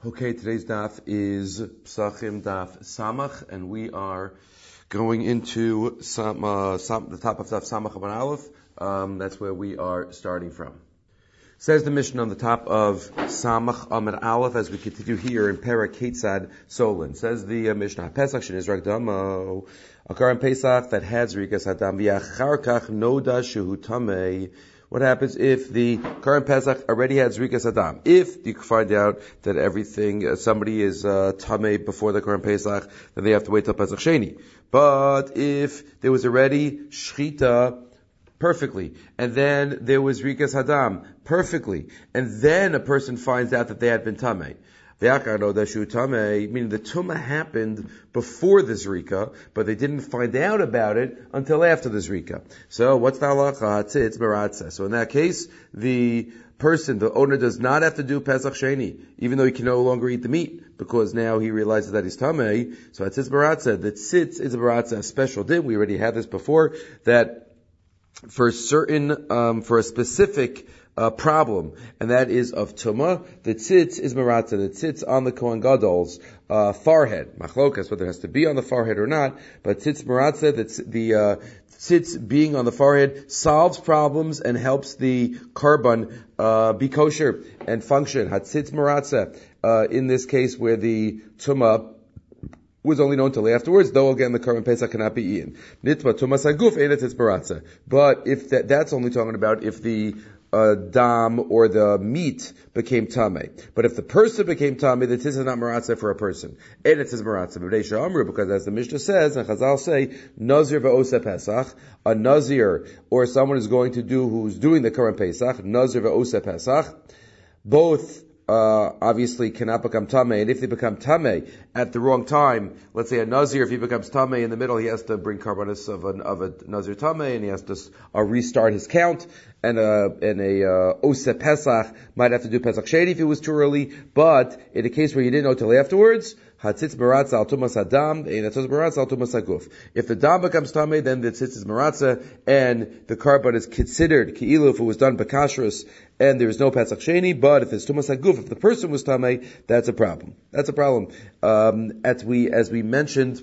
Okay, today's daf is Psachim daf Samach, and we are going into the top of daf Samach Aban Aleph. That's where we are starting from. Says the Mishnah on the top of Samach Amar Aleph as we continue here in Perek Ketzad Solin. Says the Mishnah, Pesach shenizrak damo, a Karan Pesach that has Rikas Hadam v'achar kach noda shehu tamei. What happens if the current Pesach already had Zrikas Adam? If you find out that everything, somebody is Tameh before the current Pesach, then they have to wait till Pesach Sheni. But if there was already Shchita perfectly, and then there was Rikas Hadam perfectly, and then a person finds out that they had been Tameh, meaning the tumah happened before the zrika, but they didn't find out about it until after the zrika. So what's the halacha? It's meratza. So in that case, the owner does not have to do Pesach Sheni, even though he can no longer eat the meat, because now he realizes that he's tamei. So it's meratza. The tzitz is meratza, a special din. We already had this before, that for a specific problem, and that is of tumah, the tzitz is maratza. The tzitz on the Kohen Gadol's forehead. Machlokas, whether it has to be on the forehead or not, but tzitz maratza, the tzitz being on the forehead solves problems and helps the korban be kosher and function. Hatzitz maratza, in this case where the tumah was only known till afterwards, though again the korban pesach cannot be eaten. Nitma tumas haguf enet tzitz maratza. But if that's only talking about if the dam or the meat became tameh. But if the person became tameh, the tzitz is not maratza for a person. And it is maratza. Because as the Mishnah says, and Chazal say, Nazir ve'oseh Pesach, a Nazir, or someone who's doing the current Pesach, Nazir ve'oseh Pesach, both obviously cannot become tameh, and if they become tameh at the wrong time, let's say a nazir, if he becomes tameh in the middle, he has to bring karbanos of a nazir tameh, and he has to restart his count, and a oseh pesach might have to do pesach sheni if it was too early, but in the case where he didn't know till afterwards, hatzitz maratza al tumas hadam, hatzitz maratza al tumas haguf. If the dam becomes tameh, then the tzitz is maratza, and the karban is considered ki'ilu if it was done bekashrus, and there is no pesach sheni. But if it's tumas haguf, if the person was tameh, that's a problem. That's a problem. As we mentioned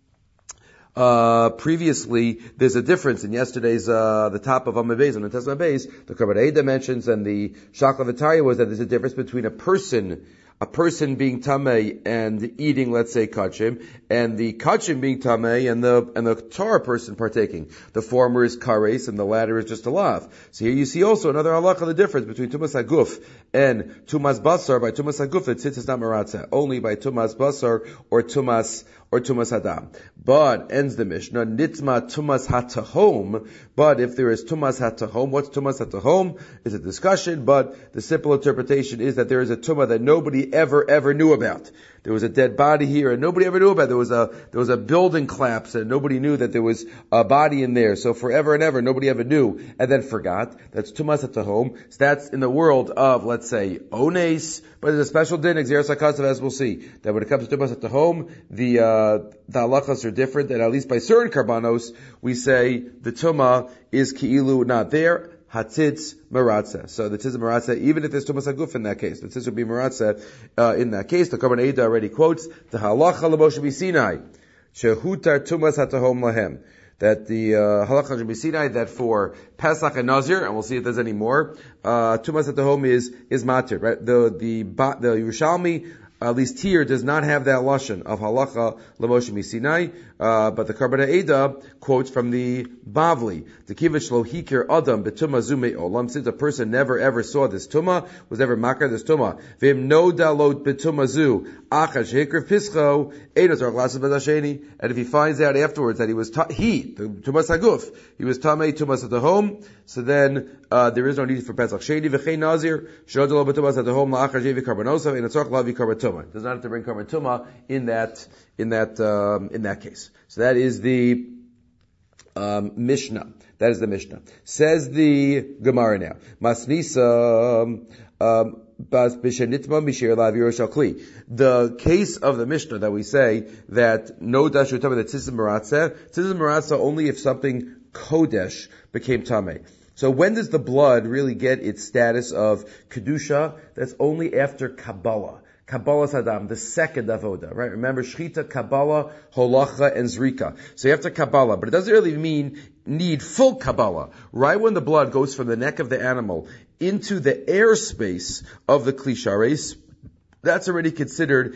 previously, there's a difference in yesterday's the top of Amud Beis and the Tesla Beis. The Karban Eidah mentions, and the Shakla V'Taya was that there's a difference between a person being tamei and eating, let's say, kachim, and the kachim being tamei and the Torah person partaking. The former is kares and the latter is just a lav. So here you see also another halacha, the difference between tumas haguf and tumas basar. By tumas haguf, the tzitz is not maratza. Only by tumas basar or tumas hadam. But ends the Mishnah, nitma tumas hatahom. But if there is tumas hatahom, what's tumas hatahom? Is a discussion, but the simple interpretation is that there is a tumah that nobody ever knew about. There was a dead body here and nobody ever knew about it. There was a building collapse and nobody knew that there was a body in there. So forever and ever, nobody ever knew and then forgot. That's tumas hatahom. So that's in the world of, let's say, ones, but there's a special din, exeris hakasav, as we'll see, that when it comes to tumas hatahom, the halachas are different, and at least by certain karbanos, we say the tumah is ki'ilu not there, hatzitz maratza. So the tzitz maratza, even if there's tumas haguf in that case, the tzitz would be maratza in that case. The Karban Eidah already quotes the halacha l'Moshe b'Sinai, shehutar tumas hatahom lahem. That the halacha b'Sinai, that for Pesach and Nazir, and we'll see if there's any more, tumas hatahom is matir, right? The Yerushalmi, at least here, does not have that lashon of halacha l'Moshe b'Sinai, but the Karban Eidah quotes from the Bavli, the kivich lo hikir adam betuma zume olam, since a person never ever saw this tumah, was ever makar this tumah, v'im no dalot betuma zu, achash hikriv pischo, einos ar glasses b'dasheni, and if he finds out afterwards that he was, the tumas haguf, he was tamei tumas at the home, so then, there is no need for Pesach Sheni, v'chein nazir, shodelo betumas at the home, la'achash yevi karbonosav, and it's tzorch lavi karban tumah. Does not have to bring karban tumah in that case. So that is the Mishnah. That is the Mishnah. Says the Gemara now. Masnisa the case of the Mishnah that we say that no dashu tameh, that tzitz maratza only if something kodesh became tameh. So when does the blood really get its status of kedusha? That's only after Kabbalah. Kabbalah Sadam, the second avoda, right? Remember, Shchita, Kabbalah, Holacha, and Zrika. So you have to Kabbalah, but it doesn't really need full Kabbalah. Right when the blood goes from the neck of the animal into the airspace of the Kli Shares, that's already considered,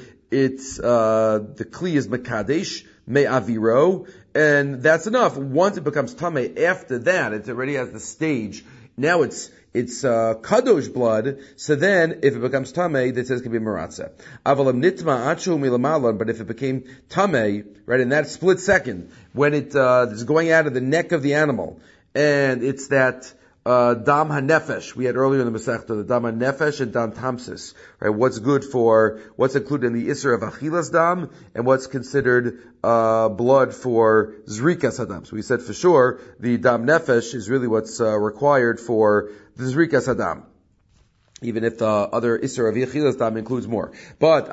the Kli is Mekadesh, Me'aviro, and that's enough. Once it becomes Tameh, after that, it already has the stage. Now it's kadosh blood, so then if it becomes tamei, that says it can be maratza. Avalam nitma achu milamalan, but if it became tamei, right, in that split second, when it is going out of the neck of the animal, and it's that dam hanefesh we had earlier in the Masechta, the dam hanefesh and dam tamsis, right? What's included in the Isser of achilas dam, and what's considered blood for zrikas hadam. So we said for sure the dam nefesh is really what's required for the zrikas hadam, even if the other Isser of Yechilas Dam includes more. But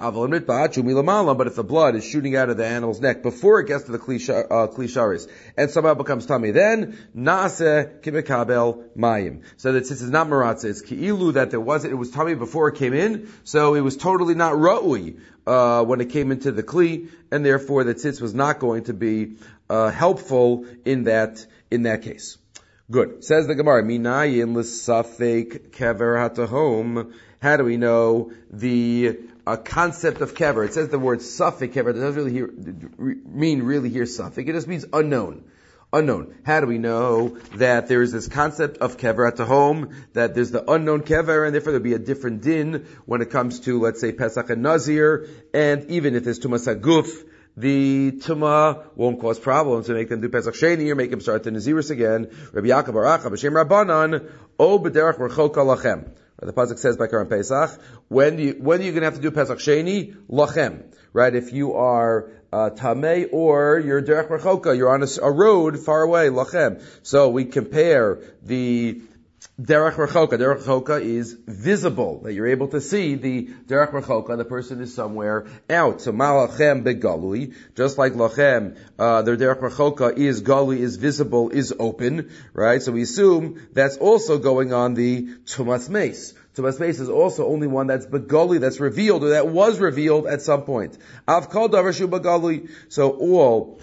if the blood is shooting out of the animal's neck before it gets to the Kli Sharis, and somehow becomes tummy, then Naaseh Kimekabel Mayim. So that since it's not Maratze, it's Ki'ilu that it was tummy before it came in, so it was totally not Ra'ui when it came into the Kli, and therefore that tzitz was not going to be helpful in that case. Good. Says the Gemara, Minayin l'safek kever hatahom. How do we know the concept of kever? It says the word safek kever. It doesn't really mean safek. It just means unknown. Unknown. How do we know that there is this concept of kever hatahom, that there's the unknown kever, and therefore there'll be a different din when it comes to, let's say, Pesach and Nazir, and even if there's Tumas HaGuf, the Tumah won't cause problems to make them do Pesach Sheni or make them start the Nazirus again. Rabbi Yaakov Baracha b'Shem Rabbanan O b'derech rechoka lachem. The pasuk says by Karan Pesach, when are you going to have to do Pesach Sheni? Lachem, right? If you are tamei or you're derech rechoka, you're on a road far away. Lachem. So we compare the derech rechoka. Derech rechoka is visible, that you're able to see the derech rechoka. The person is somewhere out. So malachem begalui, just like lachem, their derech rechoka is galui, is visible, is open, right? So we assume that's also going on the tumas meis. Tumas meis is also only one that's begalui, that's revealed, or that was revealed at some point. Av kol davar shu begalui. So all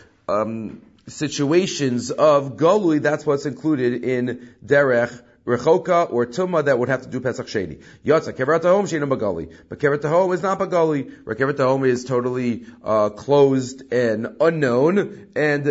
situations of galui, that's what's included in derech rechoka or tumah that would have to do Pesach Sheni. Yotza kever tahom sheinu bagali, but kever tahom is not bagali. Kever tahom is totally closed and unknown, and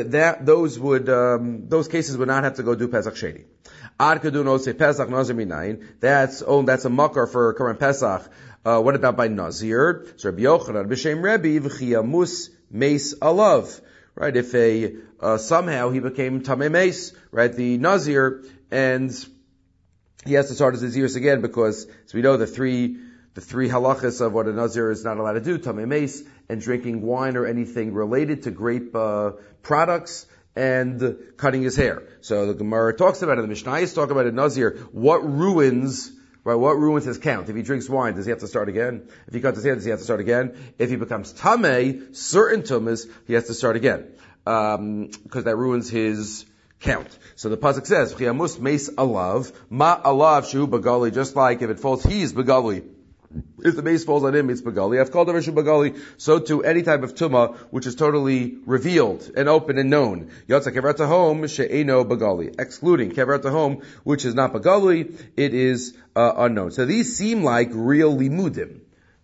those cases would not have to go do Pesach Sheni. Ad kadun say Pesach Nazir minayin. That's a makar for current Pesach. What about by Nazir? So Rabbi Yochanan b'Shem Rebbe v'chiyamus meis alav. Right? If somehow he became tamei meis, right? The Nazir, and he has to start his Naziris again because, as we know, the three halachas of what a Nazir is not allowed to do, tamei meis, and drinking wine or anything related to grape products, and cutting his hair. So the Gemara talks about it, the Mishnayos talk about a Nazir, what ruins his count? If he drinks wine, does he have to start again? If he cuts his hair, does he have to start again? If he becomes tamei, certain tumas, he has to start again. Because that ruins his count. So the pasuk says, "Chiyamus meis alav, ma alav shu bagali." Just like if it falls, he's bagali. If the mace falls on him, it's bagali. I've called it shu bagali. So to any type of tumah which is totally revealed and open and known. Yotza kever tahom she'eno bagali, excluding kever tahom, which is not bagali. It is unknown. So these seem like real limudim.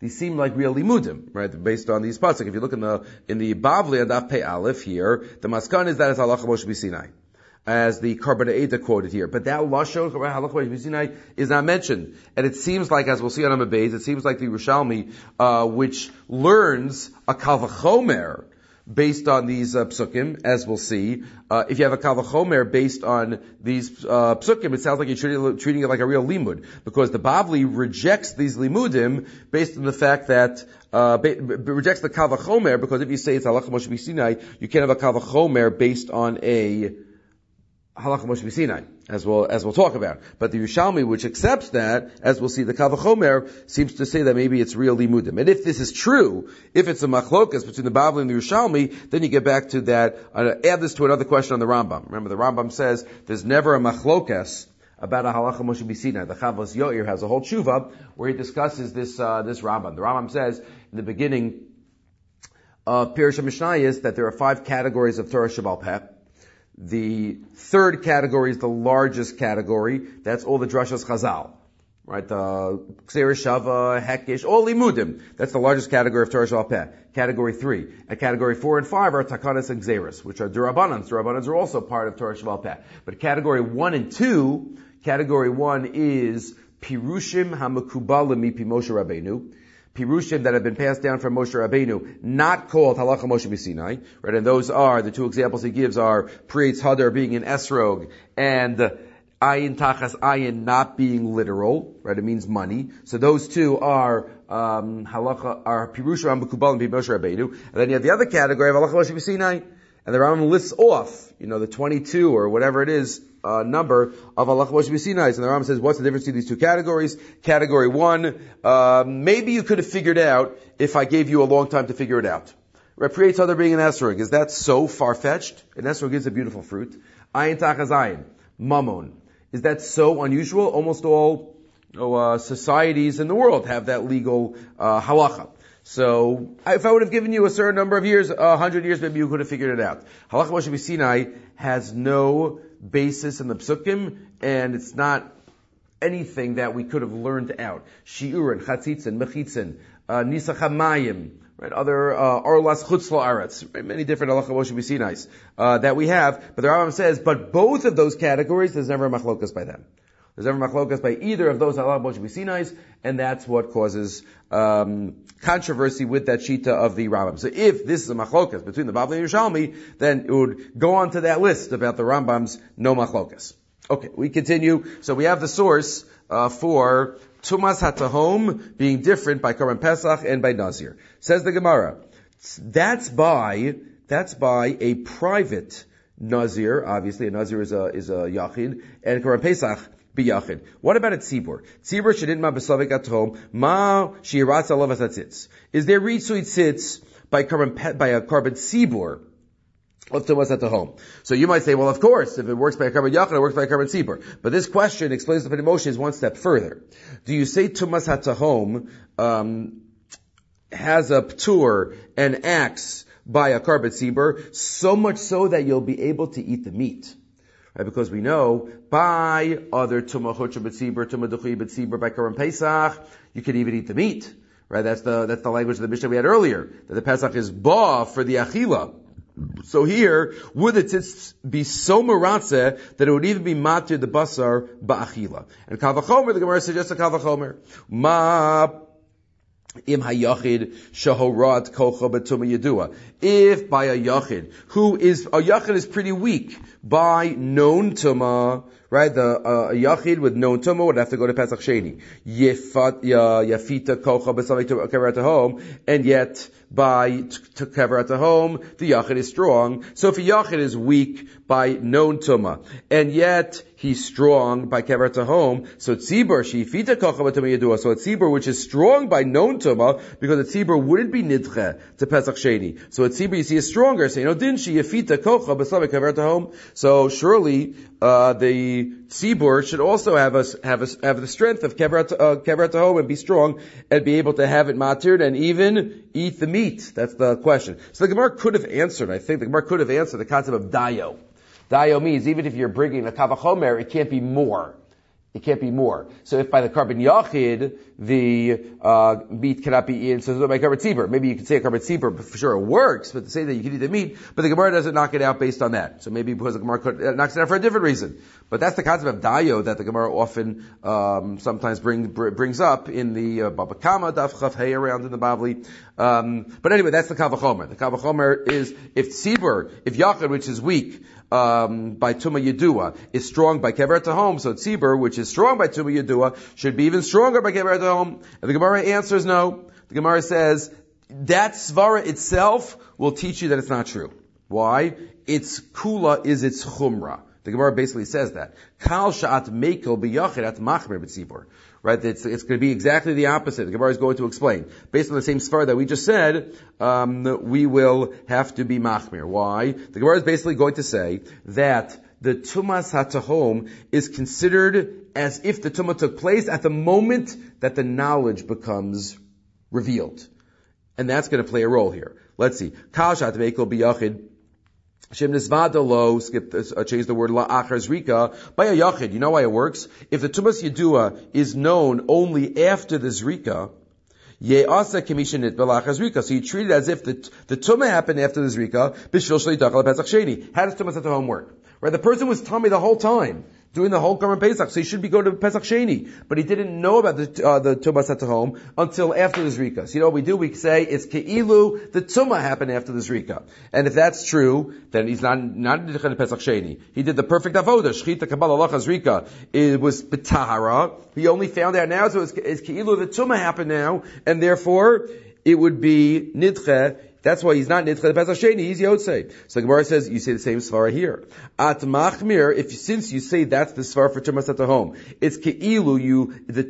Right? Based on these pasuk. If you look in the Bavli and Daf Pei Aleph here, the maskan is that it's halacha Moshe b'Sinai, as the Karban Eidah quoted here. But that lashon halacha Moshe b'Sinai is not mentioned, and it seems like, as we'll see on Amud Beis, it seems like the Yerushalmi, which learns a kal v'chomer based on these psukim, as we'll see. If you have a kal v'chomer based on these psukim, it sounds like you're treating it like a real limud, because the Bavli rejects these limudim based on the fact that rejects the kal v'chomer, because if you say it's halacha Moshe b'Sinai, you can't have a kal v'chomer based on a halacha Moshe b'Sinai, as we'll talk about. But the Yerushalmi, which accepts that, as we'll see, the kal v'chomer seems to say that maybe it's real limudim. And if this is true, if it's a machlokas between the Bavli and the Yerushalmi, then you get back to that. Add this to another question on the Rambam. Remember, the Rambam says there's never a machlokas about a halacha Moshe B'Sinai. The Chavos Yoir has a whole tshuva where he discusses this Rambam. The Rambam says in the beginning of Pirush HaMishnayos that there are 5 categories of Torah Sheba'al Peh. The third category is the largest category. That's all the Drashos Chazal. Right, Ksera Shava, Hekish, all Limudim. That's the largest category of Torah Sheba'al Peh. Category 3. And category 4 and 5 are Takanas and Xeris, which are Durabanans. Durabanans are also part of Torah Sheba'al Peh. But category 1 and 2, category 1 is Pirushim HaMekubalim Mipi Moshe Rabbeinu. Pirushim that have been passed down from Moshe Rabbeinu, not called Halacha Moshe B'Sinai. Right, and those are, the 2 examples he gives are Prietz Hadar being in Esrog, and Ayin Tachas Ayin not being literal, right? It means money. So those 2 are halacha, are Pirushim HaMekubal and Moshe Rabbeinu. And then you have the other category of Halacha Moshe B'Sinai, and the Rambam lists off, the 22 or whatever it is, number of Halacha Moshe B'Sinai. And the Rambam says, what's the difference between these 2 categories? Category 1, maybe you could have figured out if I gave you a long time to figure it out. Right? Prietz Hadar being an Esrog, is that so far-fetched? An Esrog is a beautiful fruit. Ayin Tachas Ayin, Mammon. Is that so unusual? Almost all societies in the world have that legal halacha. So if I would have given you a certain number of years, 100 years, maybe you could have figured it out. Halacha Moshe B'Sinai has no basis in the psukim, and it's not anything that we could have learned out. Shiurin, Chatzitzin, Mechitzin, Nisach HaMayim, right, other Arlas Chutz La'aretz, right, many different Halacha Moshe B'Sinais that we have. But the Rambam says, but both of those categories, there's never a machlokas by them. There's never machlokas by either of those Halacha Moshe B'Sinais, and that's what causes controversy with that shita of the Rambam. So if this is a machlokas between the Bavli and Yerushalmi, then it would go on to that list about the Rambam's no machlokas. Okay, we continue. So we have the source for Tumas HaTahom being different by Korban Pesach and by Nazir. Says the Gemara, that's by a private Nazir. Obviously, a Nazir is a Yachid, and Korban Pesach be Yachid. What about a Tzibur? Tzibur shedin ma b'savik atom ma shiratz alav atzitz. Is there ritzui tzitz by a Korban Tzibur of Tumas HaTahom? So you might say, well, of course, if it works by a Korban Yachid, it works by a Korban Tzibur. But this question explains the Pnei Moshe is one step further. Do you say Tumas HaTahom has a ptur and acts by a Korban Tzibur, so much so that you'll be able to eat the meat? Right? Because we know by other Tumah Chutzah B'Tzibur, Tumah Duchi B'Tzibur by Korban Pesach, you can even eat the meat. Right? That's the language of the Mishnah we had earlier, that the Pesach is ba for the Achila. So here, would the tzitz be so meratzeh that it would even be matir the basar ba'achila? And Kavachomer, the Gemara suggests a Kavachomer. Ma im hayachid shahorat kocha b'tumah yedua. If by a yachid, a yachid is pretty weak by known tumah, right? A yachid with known tumah would have to go to Pesach Sheni. Yafita kocha b'samei keverat home, and yet by keverat home, the yachid is strong. So if a yachid is weak by known tumah, and yet he's strong by keverat home, so tzibur shifita kocha b'tumah yedua. So a tzibur which is strong by known tumah, because a tzibur wouldn't be nidche to Pesach Sheni. So a tzibur you see is stronger. So din she yafita kocha b'samei keverat home. So surely the tzibur should also have the strength of keverat home and be strong and be able to have it matired and even eat the meat. That's the question. So the Gemara could have answered. I think the Gemara could have answered the concept of dayo. Dayo means even if you're bringing a kavachomer, it can't be more. It can't be more. So if by the Korban Yachid, the meat cannot be eaten, so by Korban Tzibur, maybe you could say a Korban Tzibur, but for sure it works, but to say that you can eat the meat, but the Gemara doesn't knock it out based on that. So maybe because the Gemara knocks it out for a different reason. But that's the concept of dayo that the Gemara often sometimes brings up in the Baba Kama, Daf Chav Hey around in the Bavli. But anyway, that's the Kavachomer. The Kavachomer is if Yachid, which is weak, by Tumah Yedua, is strong by Kever Tahom, so Tzibur, which is strong by Tumah Yedua, should be even stronger by Kever Tahom. And the Gemara answers no. The Gemara says, that Svara itself will teach you that it's not true. Why? Its Kula is its Chumrah. The Gemara basically says that. Kal Sha'at Mekel B'Yachid At Machmer B'Tzibur. Right? It's going to be exactly the opposite. The Gemara is going to explain. Based on the same svara that we just said, we will have to be machmir. Why? The Gemara is basically going to say that the tumas hatahom is considered as if the tumah took place at the moment that the knowledge becomes revealed. And that's going to play a role here. Let's see. Kal shat meikol biyachid. Shem nisvada lo, skip this, change the word la achar zrika, by a yachid. You know why it works? If the tumas yedua is known only after the zrika, ye'asa kemishanit belachar zrika. So you treat it as if the tumah happened after the zrika, bishvil shleidach al pesach sheni. How does tumas hatahom work? Right? The person was tummy the whole time, doing the whole Korban Pesach, so he should be going to Pesach Sheni. But he didn't know about the Tumas HaTahom until after the Zrika. So you know what we do? We say it's Ke'ilu, the Tumah happened after the Zrika. And if that's true, then he's not in Pesach Sheni. He did the perfect avodah, Shchita Kabbalah Lacha Zrika. It was B'Tahara. He only found out now, so it's Ke'ilu, the Tumah happened now, and therefore it would be Nidche. That's why he's not Nidche Pesach Sheni, he's Yotzei. So the Gemara says, you say the same svara here. At Machmir, since you say that's the svara for Tumas HaTahom, it's Ke'ilu, the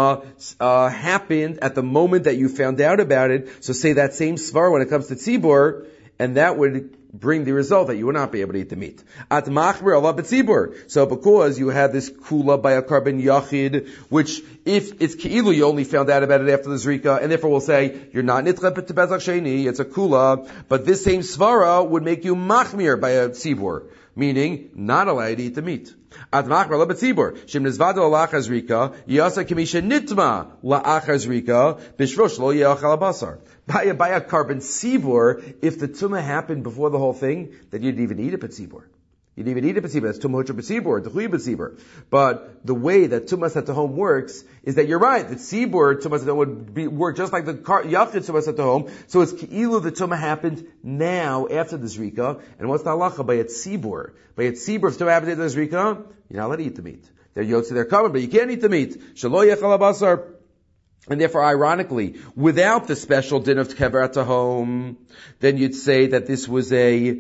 Tumah, happened at the moment that you found out about it, so say that same svara when it comes to Tzibur, and that would bring the result that you will not be able to eat the meat. At machmir Allah b'tzibur. So because you have this kula by a carbon yachid, which if it's ki'ilu, you only found out about it after the zrika, and therefore we'll say, you're not nitcha to bezach sheni, it's a kula, but this same svara would make you machmir by a tzibur, meaning not allowed to eat the meat. At machmir Allah b'tzibur. Shem nizvado la'achar zrika, yasa kamisha nitma la'achar zrika, bishrosh lo ye'achal basar. By a carbon tzibur, if the tumah happened before the whole thing, then you didn't even eat a tzibur. You didn't even eat a tzibur. That's tumah hutra b'tzibur, t'chuy b'tzibur. But the way that tumas hatahom works is that you're right. The tzibur tumas hatahom would work just like the yachid tumas hatahom. So it's ki'ilu the tumah happened now after the zrika. And what's the halacha by a tzibur? By a tzibur, if the tumah happened after the zrika, you're not allowed to eat the meat. They're yotze, they're common, but you can't eat the meat. Shelo yechal basar. And therefore, ironically, without the special din of kever hatahom, then you'd say that this was if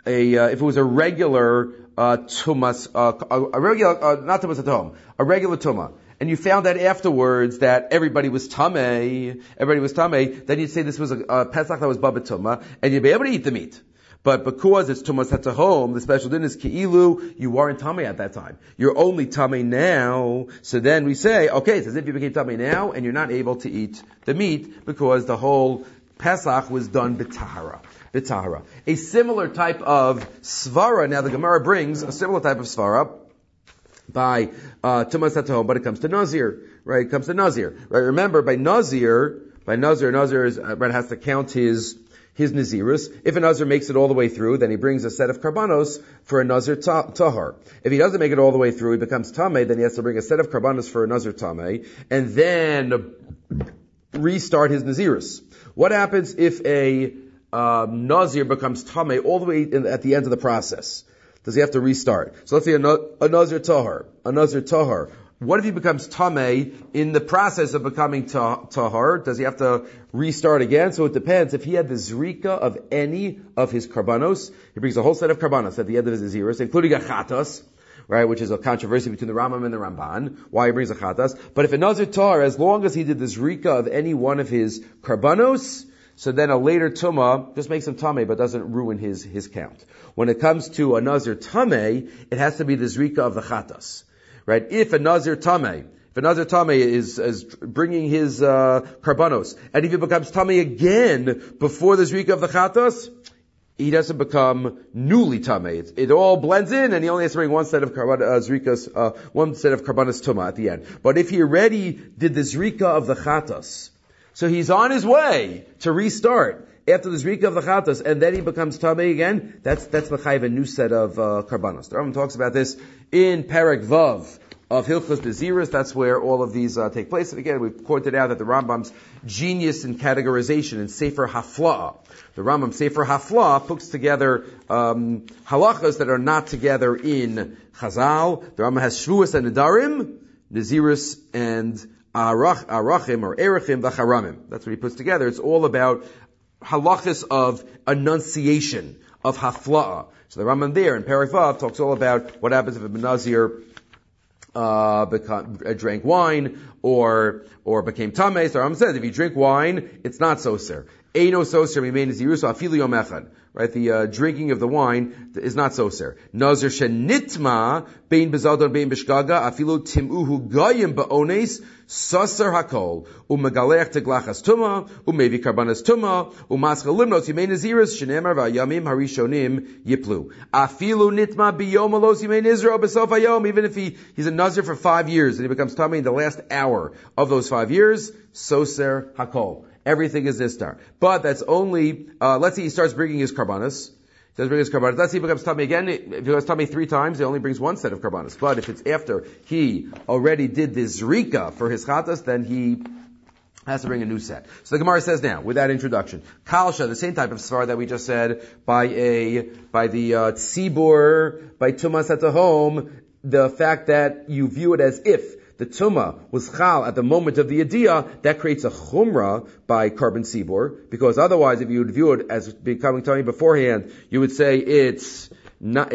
it was a regular tumas, a regular, not tumas hatahom, a regular tumah, and you found out afterwards that everybody was tamei, then you'd say this was a Pesach that was baba tumah, and you'd be able to eat the meat. But because it's tumas hatahom, the special din is ki'ilu, you weren't tamei at that time. You're only tamei now. So then we say, okay, it's as if you became tamei now, and you're not able to eat the meat because the whole Pesach was done b'tahara. A similar type of svara. Now the Gemara brings a similar type of svara by tumas hatahom, but it comes to Nazir, right? It comes to Nazir, right? Remember, by Nazir is, right, has to count his Nazirus. If a Nazir makes it all the way through, then he brings a set of karbanos for a Nazir tahar. If he doesn't make it all the way through, he becomes tamei, then he has to bring a set of karbanos for a Nazir tamei, and then restart his Nazirus. What happens if a Nazir becomes tamei all the way at the end of the process? Does he have to restart? So let's say a Nazir tahar. What if he becomes tamei in the process of becoming tahar? Does he have to restart again? So it depends. If he had the zrika of any of his karbanos, he brings a whole set of karbanos at the end of his naziris, including a chatas, right, which is a controversy between the Rambam and the Ramban, why he brings a chatas. But if a nazir tahar, as long as he did the zrika of any one of his karbanos, so then a later tumah just makes him tamei, but doesn't ruin his count. When it comes to a nazir tamei, it has to be the zrika of the chatas. Right? If a Nazir Tamei is bringing his karbanos, and if he becomes Tamei again before the Zrika of the Chatas, he doesn't become newly Tamei. It all blends in, and he only has to bring one set of one set of karbanos Tumah at the end. But if he already did the Zrika of the Chatas, so he's on his way to restart after the Zrika of the Chatas, and then he becomes Tamei again, that's l'chayv a new set of karbanos. The Rambam talks about this in Perek Vav of Hilchos Beziris. That's where all of these take place. And again, we've pointed out that the Rambam's genius in categorization in Sefer Hafla'ah. The Rambam Sefer Hafla'ah puts together halachas that are not together in Chazal. The Rambam has Shvuas and Nedarim, Naziris and Arachim or Erechim Vacharamim. That's what he puts together. It's all about halachas of enunciation, of Hafla'ah. So the Rambam there in Perek Vav talks all about what happens if a Nazir drank wine, or became tamei. So Rambam says, if you drink wine, it's not soser. Eino soser remain Nazirus afilu yom echad. Right, the drinking of the wine is not soser. Nazir shenitma bein bezadon bein bishgaga afilu timuhu goyim baones soser hakol umegalech teglachas tuma umevi karbanas tuma umaschal limnos yimei Nazirus shenemar va'yamim harishonim yiplu afilu nitma biyom alos yimei Nizro besof hayom. Even if he's a Nazir for 5 years and he becomes tamei in the last hour of those 5 years, soser hakol. Everything is nistar. But that's only, let's say he starts bringing his karbanos. Let's say he becomes tamei again. If he becomes tamei 3 times, he only brings 1 set of karbanos. But if it's after he already did this zrika for his chatas, then he has to bring a new set. So the Gemara says now, with that introduction, kalsha, the same type of svar that we just said, by the tzibur, by tumas at the home, the fact that you view it as if the tumah was chal at the moment of the idiyah, that creates a chumrah by carbon sibor, because otherwise, if you would view it as becoming tummy beforehand, you would say it's a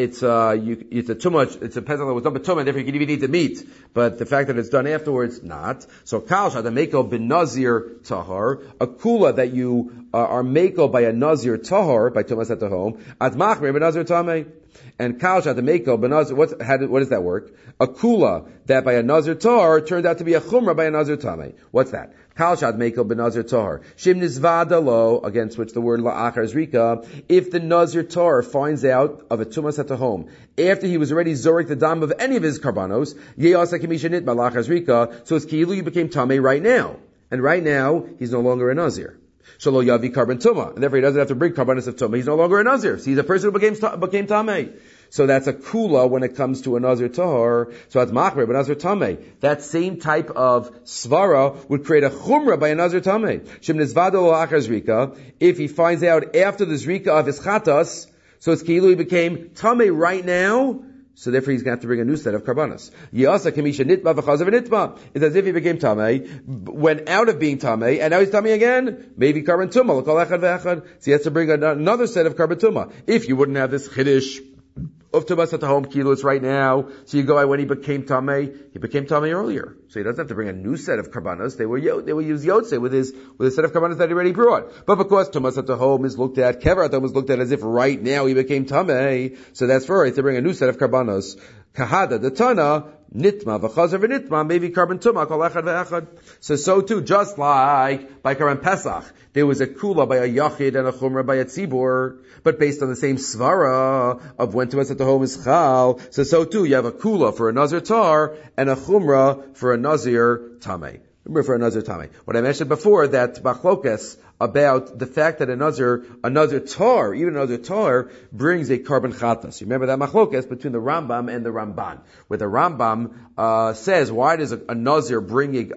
tumah, it's a pesach that was done by tumah, and therefore you can even eat the meat. But the fact that it's done afterwards, not. So kal shad meko ben nazir tahar, a kula that you are meko by a nazir tahar by tumas at the home, ad machmer ben nazir tamei. And kal shad meko ben nazir, what does that work? A kula that by a nazir tahar turned out to be a chumrah by a nazir tamei. What's that? Kal shad mekel ben nazir tahar. Shim nizvada lo, against which the word la'achar zrika. If the nazir tahar finds out of a tumas at the home after he was already zorik the dam of any of his karbanos, ye'asa kimisha nit la'achar zrika. So it's kilu, you became tamei right now, and right now he's no longer a nazir. Shalo yavi carbon tuma, and therefore he doesn't have to bring karbanos of tuma. He's no longer a nazir. So he's a person who became tamei. So that's a kula when it comes to a nazir tahar. So that's machmer, but nazir tamei. That same type of svara would create a chumrah by a nazir tamei. Shem nizvado lo achar zrika. If he finds out after the zrika of his chatas, so it's kilu, he became tamei right now. So therefore he's going to have to bring a new set of karbanos. Yasa kamisha nitma v'chazav nitma. It's as if he became tamei, went out of being tamei, and now he's tamei again. Maybe carbon tuma, l'kol echad ve'echad. So he has to bring another set of carbon tuma. If you wouldn't have this chiddush of tumas at the home, kilo, it's right now. So you go by when he became tamei. He became tamei earlier, so he doesn't have to bring a new set of karbanos. They will use yotze with a set of karbanos that he already brought. But because tumas at the home is looked at, kever at the home is looked at as if right now he became tamei, so that's for it to bring a new set of karbanos. Kahada the tana nitma v'chazer v'nitma, maybe carbon tuma kol echad ve'echad. So too, just like by Karban Pesach, there was a kula by a yachid and a chumrah by a tzibur, but based on the same svara of when tumas at the home is chal. So too, you have a kula for a nazir tar and a chumrah for a nazir tamei. Remember, for a nazir tamei. What I mentioned before, that machlokas about the fact that a nazir tar, even a nazir tar, brings a carbon chatas. You remember that machlokas between the Rambam and the Ramban, where the Rambam says, why does a nazir bring a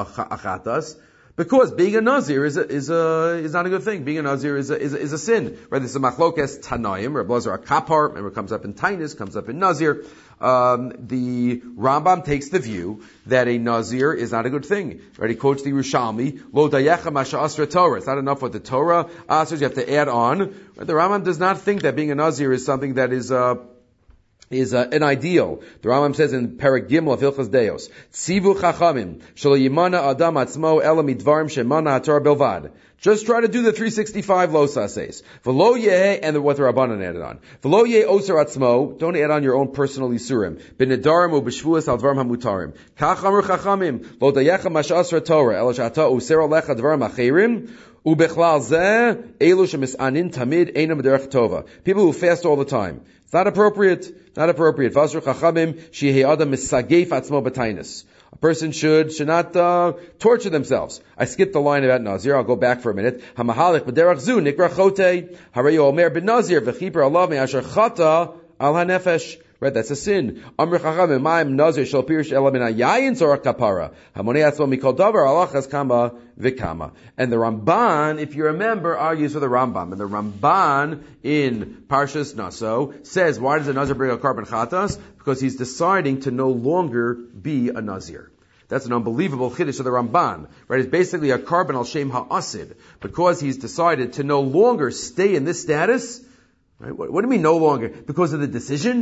chatas? Because being a nazir is not a good thing. Being a nazir is a sin. Right? This is a machlokas tanaim. Reb Lazar a kapar. Remember, it comes up in tainus, comes up in nazir. The Rambam takes the view that a nazir is not a good thing. Right? He quotes the Yerushalmi, lo dayecha masha asra Torah. It's not enough what the Torah asks. You have to add on. Right? The Rambam does not think that being a nazir is something that is an ideal. The Rambam says in Perek Gimel of Hilchos Deos, Tzivu chachamim, shelo yimana adam atzmo ela midvarim shemana haTorah belvad. Just try to do the 365 losa says. V'lo yeh, and what the Rabbanan added on. V'lo yeh oser atzmo, don't add on your own personal isurim. B'nedarim u b'shvuas al dvarim hamutarim. Kach amru chachamim, lo dayecha mash asra Torah, ela sh'ata user alecha dvarim achirim, ubechlal zeh, elu shemisanin tamid einam derech tova. People who fast all the time. It's not appropriate. Not appropriate. V'asru chachamim shehei adam misagef atzmo b'tainus. A person should not torture themselves. I skipped the line about Nazir. I'll go back for a minute. Hamahalik b'derach zu nikra chote harayu omer ben Nazir v'chiper alav me'asher chata al hanefesh. Right, that's a sin. Amr chachamim ma'im Nazir shel pirish ela min hayayin tzorach kapara hamonei atzmo mikol davar alachas kama v'kama. And the Ramban, if you remember, argues with the Rambam. And the Ramban in Parshas Naso says, why does a Nazir bring a carbon chatas? Because he's deciding to no longer be a Nazir. That's an unbelievable chiddush of the Ramban. Right? It's basically a carbon al shem ha'asid. Because he's decided to no longer stay in this status. Right? What do you mean no longer? Because of the decision?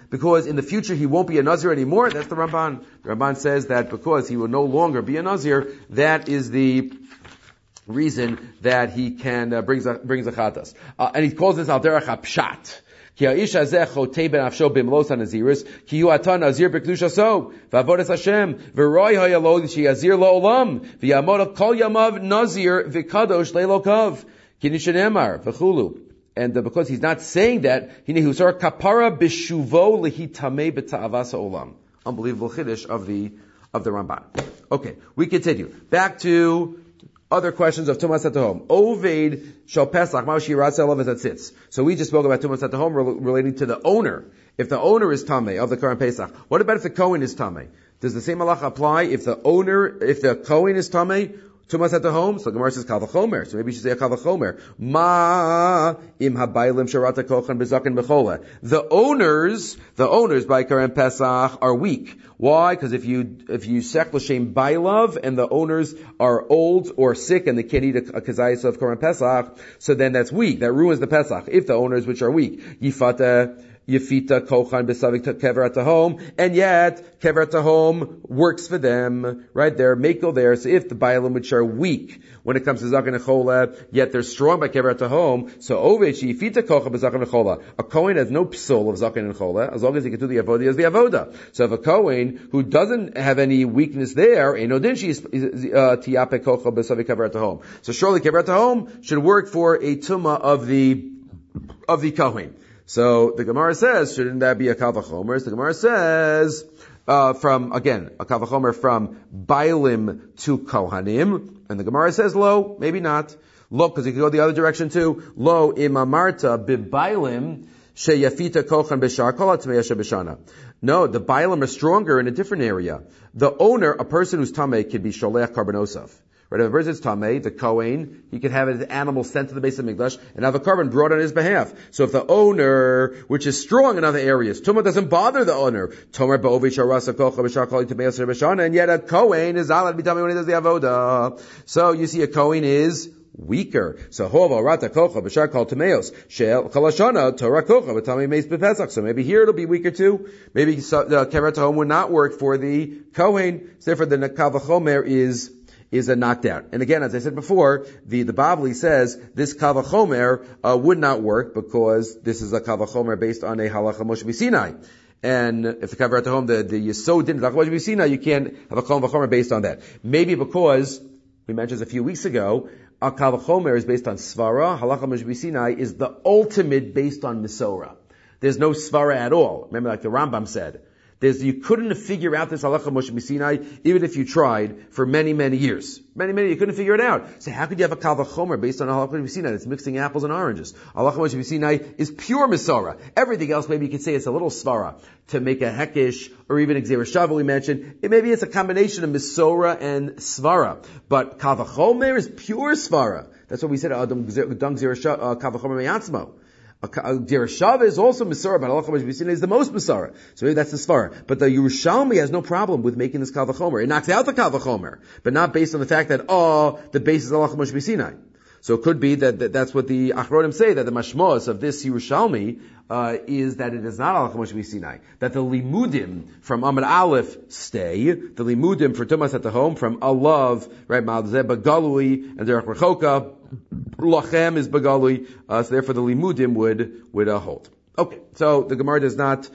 because in the future he won't be a Nazir anymore. That's the Ramban. The Ramban says that because he will no longer be a Nazir, that is the reason that he can brings a chatas. And he calls this al derech hapshat. Ki haish hazeh chotei ben afsho b'mlos hanaziris, ki hu ata nazir b'kedushaso, v'avodas Hashem, v'roi hayalo sheyazir la'olam, v'yamod al kol yamav nazir v'kadosh le'lokav, ki nishanemar, v'chulu. And because he's not saying that, hine husar kapara b'shuvo lehitamei b'ta'avas ha'olam. Unbelievable chiddush of the Ramban. Okay, we continue. Back to other questions of Tumas at the home. Oved shal Pesach, ma'ashi yiratz elav as tzitz. So we just spoke about Tumas at the home relating to the owner. If the owner is Tameh of the current Pesach, what about if the Kohen is Tameh? Does the same halacha apply if the Kohen is Tameh? Tumas at the home, so Gemara says Kal V'chomer. So maybe you should say a Kal V'chomer. Ma im habaylim sharata kochan bezaken b'chola. The owners by Karen Pesach are weak. Why? Because if you sek l'shem bailav and the owners are old or sick and they can't eat a kazayis of Karen Pesach, so then that's weak. That ruins the Pesach. If the owners which are weak, Yefita kochan besavik kever at the home, and yet kever at the home works for them, right? They're makel there. So if the bailim which are weak when it comes to zaken and chola, yet they're strong by kever at the home, so ovech yefita kochan bezaken and chola. A kohen has no psul of zaken and chola as long as he can do the avodah. He has the avodah. So if a kohen who doesn't have any weakness there, enodin she tiape kochan besavik kever at the home. So surely kever at the home should work for a tuma of the kohen. So the Gemara says, shouldn't that be a Kal V'chomer? So the Gemara says, a Kal V'chomer from Bailim to Kohanim. And the Gemara says, lo, maybe not. Lo, because you can go the other direction too. Lo, imamarta b'Bailim sheyafita kochan b'shar kol atmei shebeshana. No, the Bailim are stronger in a different area. The owner, a person who's Tameh, could be Sholech Karbanosov. Right, if a person is Tameh, the Kohen, he could have his animal sent to the base of Mikdash and have a carbon brought on his behalf. So if the owner, which is strong in other areas, Tumah doesn't bother the owner. Tomer ba'ovei sharasa kocha b'shar kol yitamei yasir b'shana, and yet a Kohen is allowed to be Tameh when he does the avodah. So you see a Kohen is weaker. So hova rata kocha b'shar kol tameos shel kalashana Torah kocha b'tamei meis b'pesach. So maybe here it'll be weaker too. Maybe the kever home would not work for the Kohen. So therefore the Kal V'chomer is a knockdown. And again, as I said before, the Bavli says this Kal V'chomer would not work because this is a Kal V'chomer based on a halacha Moshe B'Sinai. And if the kever at the home, the Yesod didn't Moshe B'Sinai, you can't have a Kal V'chomer based on that. Maybe because we mentioned this a few weeks ago, a Kal V'chomer is based on Svara. Halacha Moshe B'Sinai is the ultimate based on Misora. There's no Svara at all. Remember, like the Rambam said. You couldn't figure out this halacha Moshe B'Sinai, even if you tried for many, many years. You couldn't figure it out. So how could you have a Kal V'chomer based on halacha Moshe B'Sinai? It's mixing apples and oranges. Halacha Moshe B'Sinai is pure Misora. Everything else, maybe you could say it's a little svara to make a hekish, or even Gzeir Shava we mentioned. Maybe it's a combination of Misora and svara. But Kal V'chomer is pure svara. That's what we said, Adam Gzeir Kal V'chomer Me'atzmo. Gzeir Shava is also Misora, but halacha Moshe B'Sinai is the most Misora. So maybe that's the Svara. But the Yerushalmi has no problem with making this Kal V'chomer. It knocks out the Kal V'chomer, but not based on the fact that, the base is halacha Moshe B'Sinai. So it could be that's what the Achronim say, that the mashmos of this Yerushalmi is that it is not halacha Moshe B'Sinai. That the limudim from Amud Aleph stay, the limudim for Tumas at the home from Alav, right, Ma'azeh Bagalui, and Derech Rechoka, Lachem is Bagalui, so therefore the limudim would hold. Okay, so the Gemara does not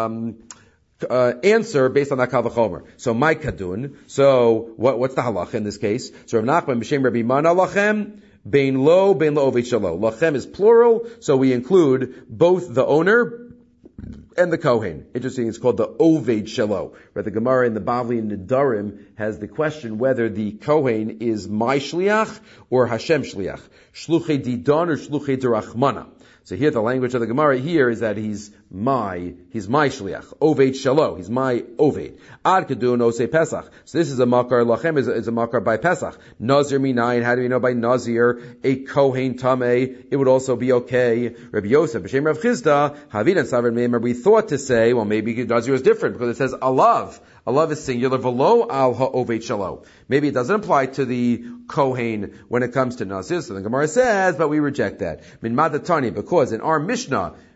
answer based on that Kal V'chomer. So my kadun. So what's the halacha in this case? So Rav Nachman b'shem Rabbi Mana lachem bein lo oved shalo. Lachem is plural, so we include both the owner and the Kohen. Interesting, it's called the Oved Shalo. Right, the Gemara in the Bavli and Nedarim has the question whether the Kohen is my Shliach or Hashem Shliach. Shluchei Didon or Shluchei Derachmana. So here the language of the Gemara here is that he's my shliach. Oved shalo. He's my oved. Ad kedun osei Pesach. So this is a makar lachem, is a makar by Pesach. Nazir minayin. How do we know by Nazir? A kohen tameh. It would also be okay. Rabbi Yosef, b'shem Rav Chizda, havidan savrin meimer. We thought to say, well, maybe Nazir is different because it says alav. Alav is singular. V'lo al ha'oved shalo. Maybe it doesn't apply to the kohen when it comes to Nazir. So the Gemara says, but we reject that. Min madatani, because in our Mishnah,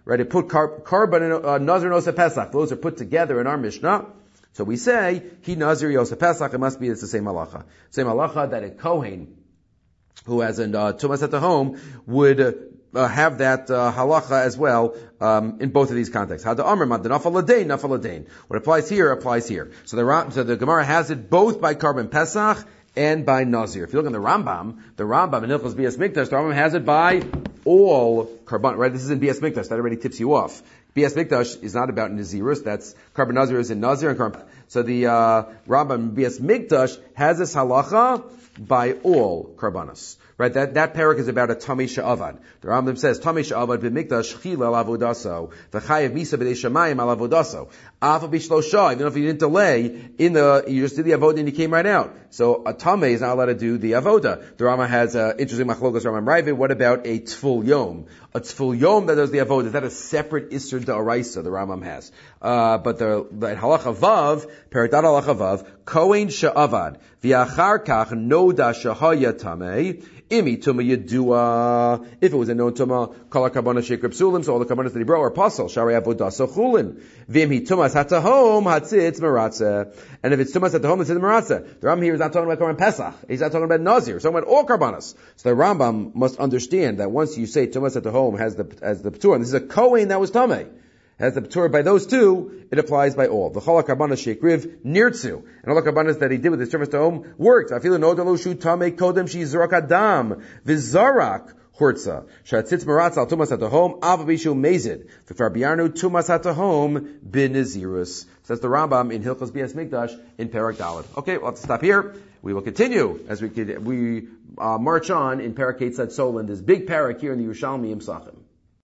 right? It put Karban and Nazir and Osa Pesach. Those are put together in our Mishnah. So we say, he Nazir Yosef Pesach, it's the same halacha. Same halacha that a Kohen who has a tumas at the home would have that halacha as well in both of these contexts. What applies here applies here. So the Gemara has it both by Karban Pesach and by Nazir. If you look in the Rambam in Hilchos Bias Mikdash, the Rambam has it by all Karban. Right? This is in Bias Mikdash. That already tips you off. Bias Mikdash is not about Nazirus. That's Karban Nazir is in Nazir and Karban. So the Rambam Bias Mikdash has this halacha by all Karbanos. Right, that parak is about a Tamei She'avad. The Rambam says, Tamei She'avad b'mikdash chila al avodaso, v'chayev misa b'dei shamayim al avodaso. Afa b'shlosha, even if you didn't delay, you just did the avodah and you came right out. So a Tamei is not allowed to do the avodah. The Rambam has interesting machlokas Rambam Ravid. What about a Tful Yom? A Tful Yom that does the avodah, is that a separate Isser D'Oraisa the Rambam has? But the halacha vav, peridat halacha vav, Kohen She'avad, v'achar kach noda shehaya tamei, imi tuma yedua. If it was a known tuma, kol hakarbana sheikr psulim, so all the karbanos that he brought were apostle, shari avodaso chulin. V'im he tumas hatahom, hatzitz meratzeh. And if it's tumas hatahom, it's meratzeh. The Rambam here is not talking about Karban Pesach. He's not talking about Nazir. He's talking about all karbanos. So the Rambam must understand that once you say tumas hatahom has the p'tur, and this is a Kohen that was tamei, has the Torah by those two, it applies by all. The Chala Karbanas Shekriv Nirtzu. And all the Karbanas that he did with his service to home worked. I feel no daloshu tame kodem she zorak adam vizarak hortza. Shatzitz maratz al tumas at the home avabishu mezid. V'far biarnu tumas at the home binazirus. Says the Rambam in Hilchos Bias Mikdash in Parak Daled. Okay, we'll have to stop here. We will continue as we march on in Parak Ketzad Solin, this big parak here in the Yerushalmi Yimsachim.